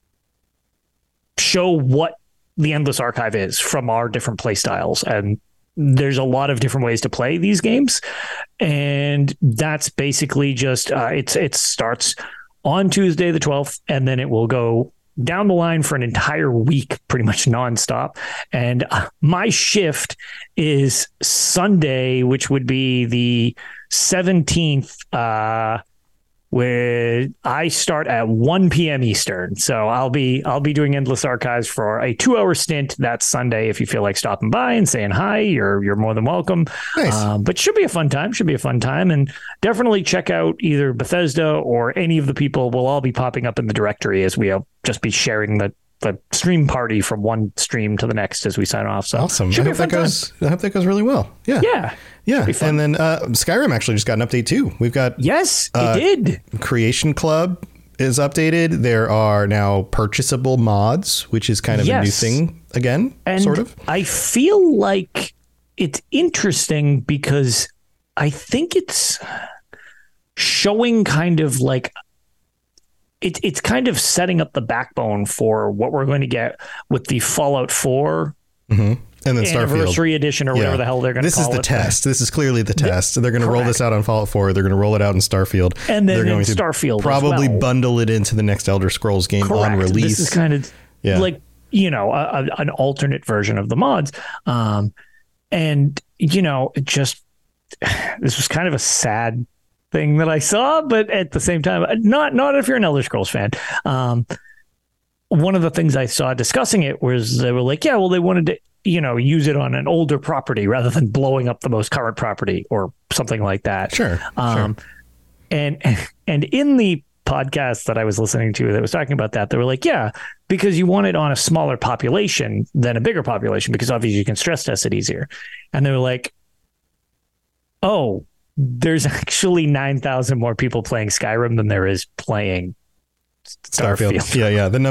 show what the Endless Archive is from our different play styles. And there's a lot of different ways to play these games, and that's basically just it starts on Tuesday the 12th, and then it will go down the line for an entire week, pretty much nonstop. And my shift is Sunday, which would be the 17th where I start at 1 p.m. Eastern. So I'll be doing Endless Archives for a 2-hour stint. That's Sunday. If you feel like stopping by and saying hi, you're more than welcome. Nice. But should be a fun time. And definitely check out either Bethesda or any of the people. We'll all be popping up in the directory as we'll just be sharing the stream party from one stream to the next as we sign off. So awesome. I hope that goes really well. Yeah. And then Skyrim actually just got an update too. We've got it did. Creation Club is updated. There are now purchasable mods, which is kind of a new thing again, and sort of. I feel like it's interesting because I think it's showing kind of like it's kind of setting up the backbone for what we're going to get with the Fallout 4 and then Anniversary Starfield Edition or whatever the hell they're going to call it. This is the test. This is clearly the test. They're going to roll this out on Fallout 4. They're going to roll it out in Starfield. And then they're going to Starfield probably bundle it into the next Elder Scrolls game on release. This is kind of like, an alternate version of the mods. And, just this was kind of a sad thing that I saw, but at the same time, not if you're an Elder Scrolls fan. One of the things I saw discussing it was they were like, they wanted to, use it on an older property rather than blowing up the most current property or something like that. Sure. And in the podcast that I was listening to that was talking about that, they were like, because you want it on a smaller population than a bigger population, because obviously you can stress test it easier. And they were like, oh, there's actually 9,000 more people playing Skyrim than there is playing Starfield. Yeah. The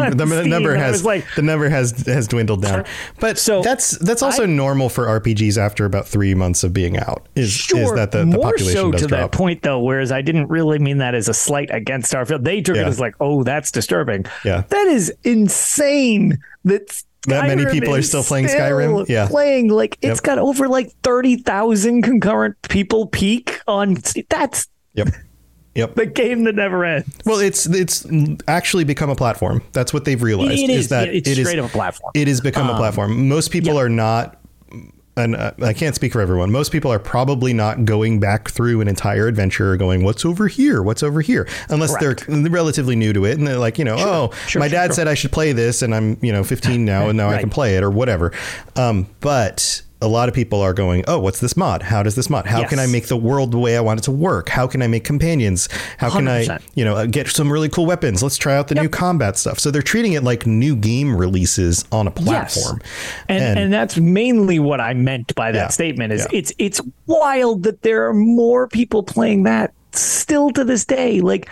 number has dwindled down. But so that's also normal for RPGs after about 3 months of being out. Is that the population so does to drop. That point though, whereas I didn't really mean that as a slight against Starfield. They took it as like, oh, that's disturbing. Yeah. That is insane. That many people are still playing Skyrim. Yeah. Playing like it's got over like 30,000 concurrent people peak on that's Yep. The game that never ends. Well, it's actually become a platform. That's what they've realized. It's straight up a platform. It has become a platform. Most people are not, and I can't speak for everyone. Most people are probably not going back through an entire adventure going, what's over here? What's over here? Unless they're relatively new to it. And they're like, my dad said I should play this and I'm, 15 now and now I can play it or whatever. But a lot of people are going, oh, what's this mod? How does this mod? How can I make the world the way I want it to work? How can I make companions? How can 100%. I, get some really cool weapons? Let's try out the new combat stuff. So they're treating it like new game releases on a platform. Yes. And that's mainly what I meant by that statement is it's wild that there are more people playing that still to this day. Like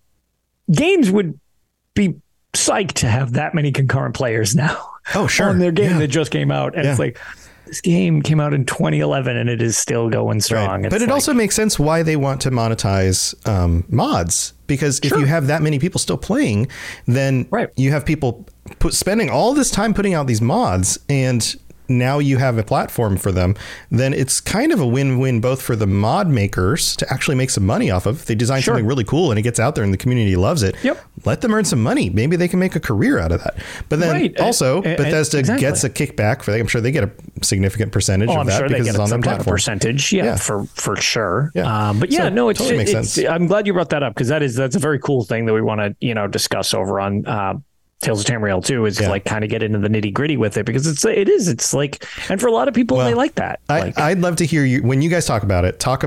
games would be psyched to have that many concurrent players now. Oh, sure. On their game that just came out. And it's like, this game came out in 2011 and it is still going strong. Right. But it also makes sense why they want to monetize mods, because if you have that many people still playing, then you have people spending all this time putting out these mods and now you have a platform for them, then it's kind of a win-win both for the mod makers to actually make some money off of. If they design something really cool and it gets out there and the community loves it. Let them earn some money. Maybe they can make a career out of that. But then also Bethesda gets a kickback for that. I'm sure they get a significant percentage of that because it's on their platform. Percentage, for sure. But it totally makes sense. I'm glad you brought that up because that's a very cool thing that we want to discuss over on Tales of Tamriel 2 is like kind of get into the nitty gritty with it because it's like, and for a lot of people, they like that. I'd love to hear you when you guys talk about,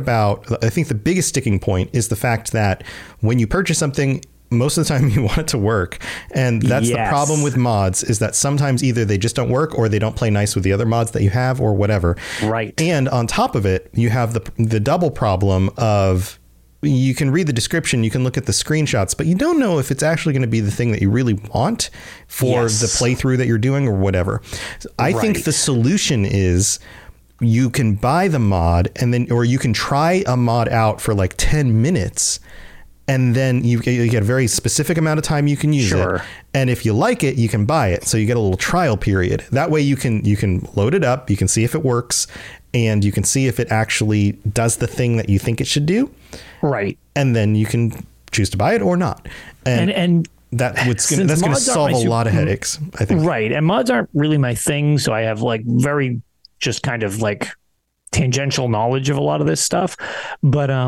I think the biggest sticking point is the fact that when you purchase something, most of the time you want it to work. And that's the problem with mods is that sometimes either they just don't work or they don't play nice with the other mods that you have or whatever. Right. And on top of it, you have the double problem of, you can read the description, you can look at the screenshots, but you don't know if it's actually going to be the thing that you really want for the playthrough that you're doing or whatever. I think the solution is you can buy the mod or you can try a mod out for like 10 minutes and then you get a very specific amount of time you can use it. And if you like it, you can buy it. So you get a little trial period. That way you can load it up, you can see if it works, and you can see if it actually does the thing that you think it should do. Right. And then you can choose to buy it or not. And that's going to solve a lot of headaches, I think. Right. And mods aren't really my thing. So I have like very just kind of like tangential knowledge of a lot of this stuff. But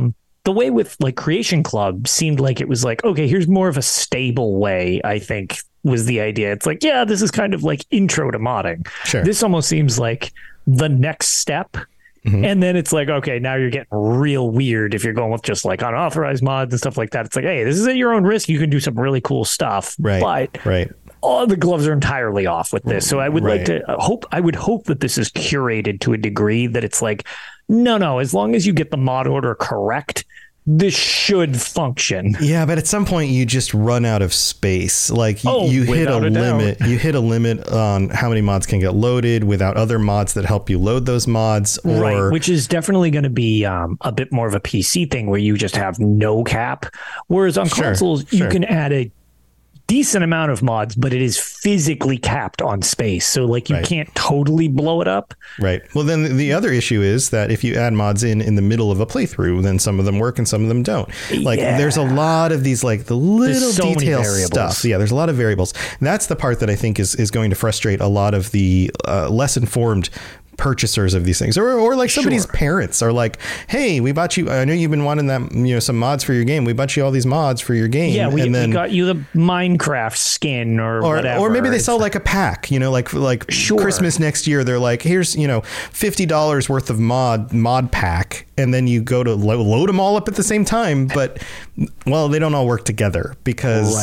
the way with like Creation Club seemed like it was like, okay, here's more of a stable way, I think was the idea. It's like, yeah, this is kind of like intro to modding. Sure. This almost seems like the next step. Mm-hmm. And then it's like, okay, now you're getting real weird if you're going with just like unauthorized mods and stuff like that. It's like, hey, this is at your own risk. You can do some really cool stuff. Right. But all the gloves are entirely off with this. So I would like to hope that this is curated to a degree that it's like, no, as long as you get the mod order correct, this should function. Yeah, but at some point you just run out of space. Like you hit a limit. You hit a limit on how many mods can get loaded without other mods that help you load those mods. Right, which is definitely going to be a bit more of a PC thing where you just have no cap. Whereas on consoles, you can add a decent amount of mods, but it is physically capped on space. So like you can't totally blow it up. Right. Well, then the other issue is that if you add mods in the middle of a playthrough, then some of them work and some of them don't. Like there's a lot of these like the little detail stuff. Yeah, there's a lot of variables. And that's the part that I think is going to frustrate a lot of the less informed purchasers of these things, or like somebody's parents are like, hey, we bought you, I know you've been wanting that, some mods for your game, we bought you all these mods for your game. Yeah, we got you the Minecraft skin or whatever. Or maybe they sell like a pack, like Christmas next year, they're like, here's $50 worth of mod pack, and then you go to load them all up at the same time, but well, they don't all work together because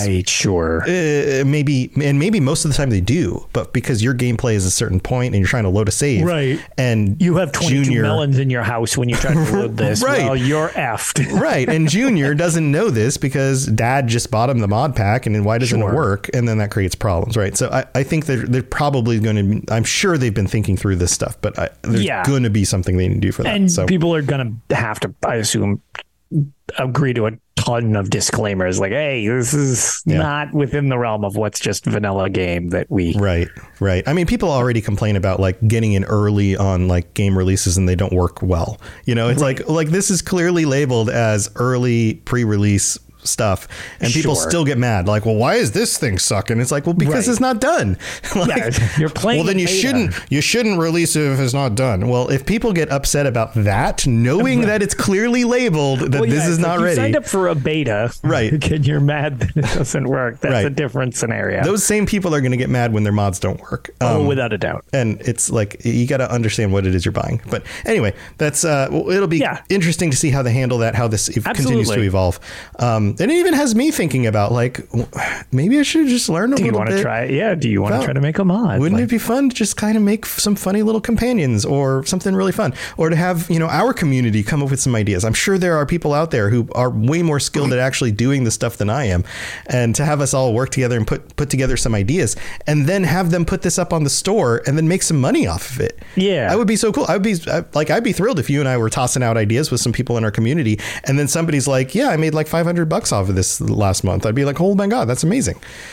maybe most of the time they do, but because your gameplay is a certain point and you're trying to load a save, and you have 22 melons in your house when you try to load this. Well, you're effed. Right. And Junior doesn't know this because dad just bought him the mod pack, and then why doesn't it work? And then that creates problems. Right. So I think they're probably going to, I'm sure they've been thinking through this stuff, but there's going to be something they need to do for that. And people are going to have to, I assume, agree to a ton of disclaimers like, hey, this is not within the realm of what's just vanilla game that we right I mean, people already complain about like getting in early on like game releases and they don't work well, it's like this is clearly labeled as early pre-release stuff, and people still get mad like, well, why is this thing suck? And it's like, well, because it's not done. You're playing, well, then you shouldn't release it if it's not done. Well, if people get upset about that, knowing that it's clearly labeled that this is not ready, you signed up for a beta, and you're mad that it doesn't work. That's a different scenario. Those same people are going to get mad when their mods don't work. Without a doubt. And it's like, you got to understand what it is you're buying. But anyway, that's it'll be interesting to see how they handle that, how this continues to evolve. And it even has me thinking about like, maybe I should just learn a little bit. Do you want to try? Yeah. Do you want to try to make a mod? Wouldn't it be fun to just kind of make some funny little companions or something really fun, or to have, our community come up with some ideas? I'm sure there are people out there who are way more skilled at actually doing the stuff than I am. And to have us all work together and put together some ideas and then have them put this up on the store and then make some money off of it. Yeah. That would be so cool. I'd be thrilled if you and I were tossing out ideas with some people in our community. And then somebody's like, yeah, I made like $500 off of this last month. I'd be like, oh my God, that's amazing.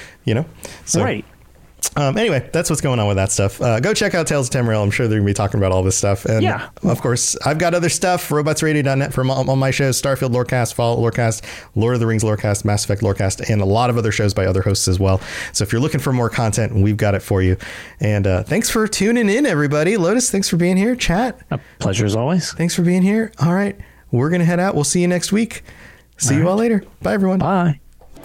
So, right. Anyway, that's what's going on with that stuff. Go check out Tales of Tamriel. I'm sure they're going to be talking about all this stuff. And of course, I've got other stuff, robotsradio.net for all my shows, Starfield Lorecast, Fallout Lorecast, Lord of the Rings Lorecast, Mass Effect Lorecast, and a lot of other shows by other hosts as well. So if you're looking for more content, we've got it for you. And thanks for tuning in, everybody. Lotus, thanks for being here. Chat. A pleasure as always. Thanks for being here. All right. We're going to head out. We'll see you next week. See you all later. Bye, everyone. Bye.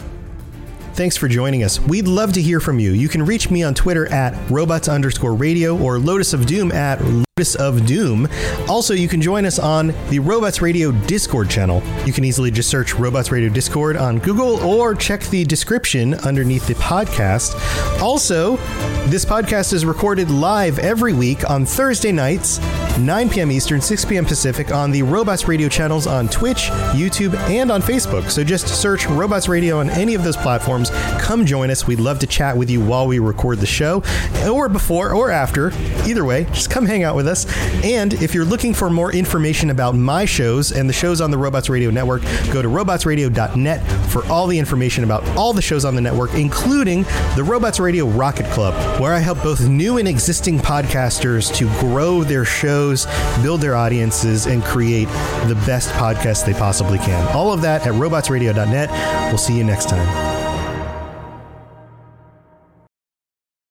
Thanks for joining us. We'd love to hear from you. You can reach me on Twitter at robots_radio or Lotus of Doom at Lotus of Doom. Also, you can join us on the Robots Radio Discord channel. You can easily just search Robots Radio Discord on Google or check the description underneath the podcast. Also, this podcast is recorded live every week on Thursday nights, 9 p.m. Eastern, 6 p.m. Pacific on the Robots Radio channels on Twitch, YouTube, and on Facebook. So just search Robots Radio on any of those platforms. Come join us. We'd love to chat with you while we record the show, or before or after. Either way, just come hang out with us. And if you're looking for more information about my shows and the shows on the Robots Radio Network, go to robotsradio.net for all the information about all the shows on the network, including the Robots Radio Rocket Club, where I help both new and existing podcasters to grow their shows, build their audiences, and create the best podcasts they possibly can. All of that at robotsradio.net. We'll see you next time.